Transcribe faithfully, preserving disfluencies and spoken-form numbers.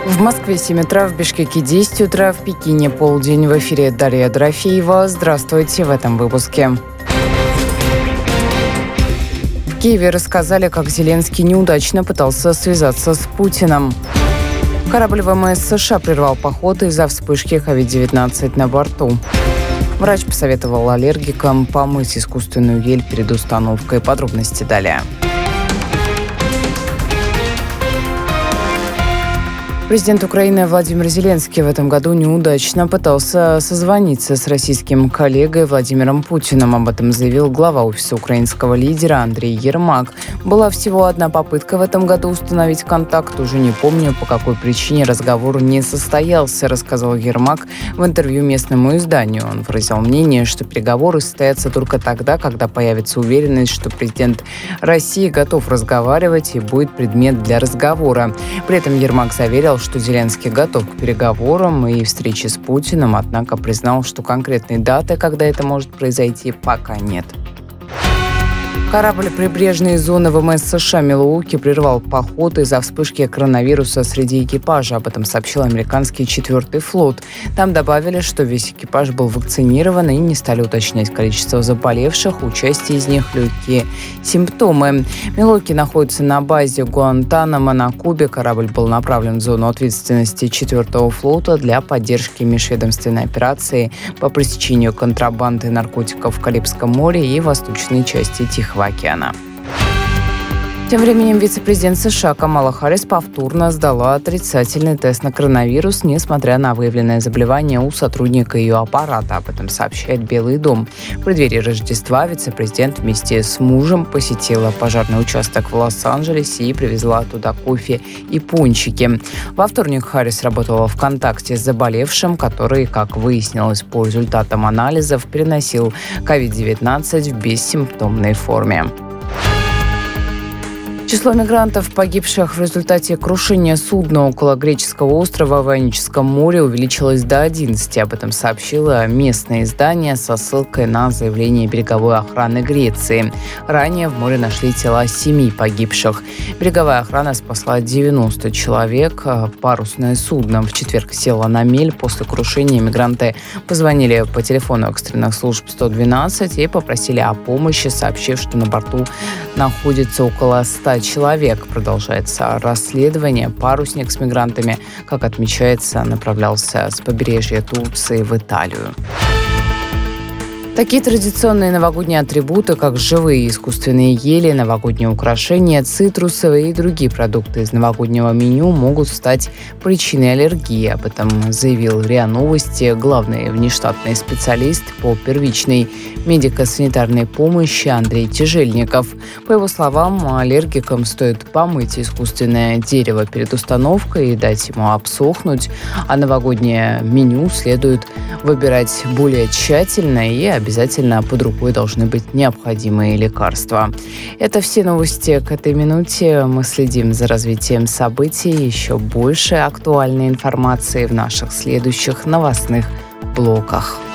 В Москве семь утра, в Бишкеке десять утра, в Пекине полдень. В эфире Дарья Дорофеева. Здравствуйте в этом выпуске. В Киеве рассказали, как Зеленский неудачно пытался связаться с Путиным. Корабль ВМС США прервал поход из-за вспышки ковид девятнадцать на борту. Врач посоветовал аллергикам помыть искусственную ель перед установкой. Подробности далее. Президент Украины Владимир Зеленский в этом году неудачно пытался созвониться с российским коллегой Владимиром Путиным. Об этом заявил глава офиса украинского лидера Андрей Ермак. Была всего одна попытка в этом году установить контакт. Уже не помню, по какой причине разговор не состоялся, рассказал Ермак в интервью местному изданию. Он выразил мнение, что переговоры состоятся только тогда, когда появится уверенность, что президент России готов разговаривать и будет предмет для разговора. При этом Ермак заверил, что Зеленский готов к переговорам и встрече с Путиным, однако признал, что конкретной даты, когда это может произойти, пока нет. Корабль прибрежной зоны ВМС США «Милуоки» прервал поход из-за вспышки коронавируса среди экипажа. Об этом сообщил американский четвертый флот. Там добавили, что весь экипаж был вакцинирован и не стали уточнять количество заболевших. У части из них легкие симптомы. «Милуоки» находится на базе Гуантанамо на Кубе. Корабль был направлен в зону ответственности четвертого флота для поддержки межведомственной операции по пресечению контрабанды наркотиков в Карибском море и восточной части Тихого океана. Тем временем вице-президент США Камала Харрис повторно сдала отрицательный тест на коронавирус, несмотря на выявленное заболевание у сотрудника ее аппарата. Об этом сообщает Белый дом. В преддверии Рождества вице-президент вместе с мужем посетила пожарный участок в Лос-Анджелесе и привезла туда кофе и пончики. Во вторник Харрис работала в контакте с заболевшим, который, как выяснилось по результатам анализов, переносил ковид девятнадцать в бессимптомной форме. Число мигрантов, погибших в результате крушения судна около греческого острова в Ионическом море, увеличилось до одиннадцати. Об этом сообщило местное издание со ссылкой на заявление береговой охраны Греции. Ранее в море нашли тела семи погибших. Береговая охрана спасла девяносто человек. Парусное судно в четверг село на мель. После крушения мигранты позвонили по телефону экстренных служб сто двенадцать и попросили о помощи, сообщив, что на борту находится около ста человек. Продолжается расследование. Парусник с мигрантами, как отмечается, направлялся с побережья Турции в Италию. Такие традиционные новогодние атрибуты, как живые искусственные ели, новогодние украшения, цитрусовые и другие продукты из новогоднего меню могут стать причиной аллергии. Об этом заявил РИА Новости главный внештатный специалист по первичной медико-санитарной помощи Андрей Тяжельников. По его словам, аллергикам стоит помыть искусственное дерево перед установкой и дать ему обсохнуть, а новогоднее меню следует выбирать более тщательно и обязательно Обязательно под рукой должны быть необходимые лекарства. Это все новости к этой минуте. Мы следим за развитием событий. Еще больше актуальной информации в наших следующих новостных блоках.